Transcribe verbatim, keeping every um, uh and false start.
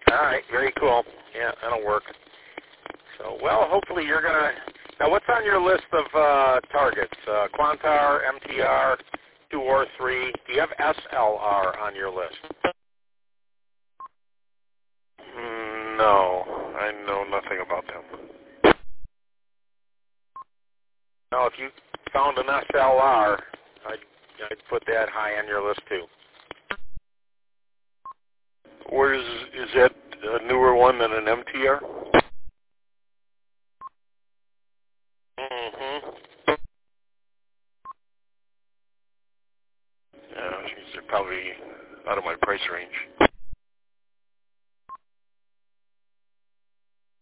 All right, very cool. Yeah, that'll work. So, well, hopefully you're going to... Now, what's on your list of uh, targets? Uh, Quantar, M T R, two or three. Do you have S L R on your list? Mm, no, I know nothing about them. Now, if you found an S L R, I'd, I'd put that high on your list, too. Where is, is that a newer one than an M T R? Mm-hmm. Yeah, they're probably out of my price range.